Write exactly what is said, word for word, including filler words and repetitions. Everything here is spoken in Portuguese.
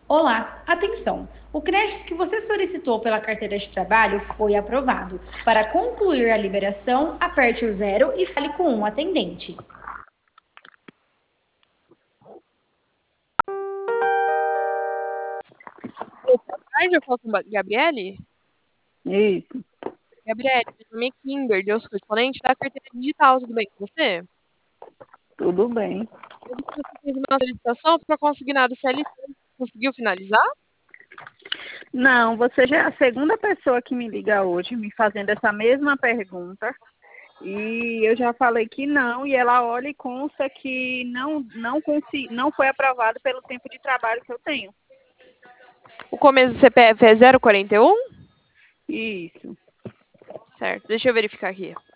Olá, atenção! O crédito que você solicitou pela carteira de trabalho foi aprovado. Para concluir a liberação, aperte o zero e fale com um atendente. Boa tarde, eu falo com a Gabriele. Isso, Gabriele, meu nome é Kimber, eu sou correspondente da carteira digital, tudo bem com você? tudo bem. Eu vi que você fez uma solicitação para consignado C L T. Conseguiu finalizar? Não, você já é a segunda pessoa que me liga hoje me fazendo essa mesma pergunta. E eu já falei que não, e ela olha e consta que não, não, consi, não foi aprovado pelo tempo de trabalho que eu tenho. O começo do C P F é zero quarenta e um? Isso. Certo, deixa eu verificar aqui.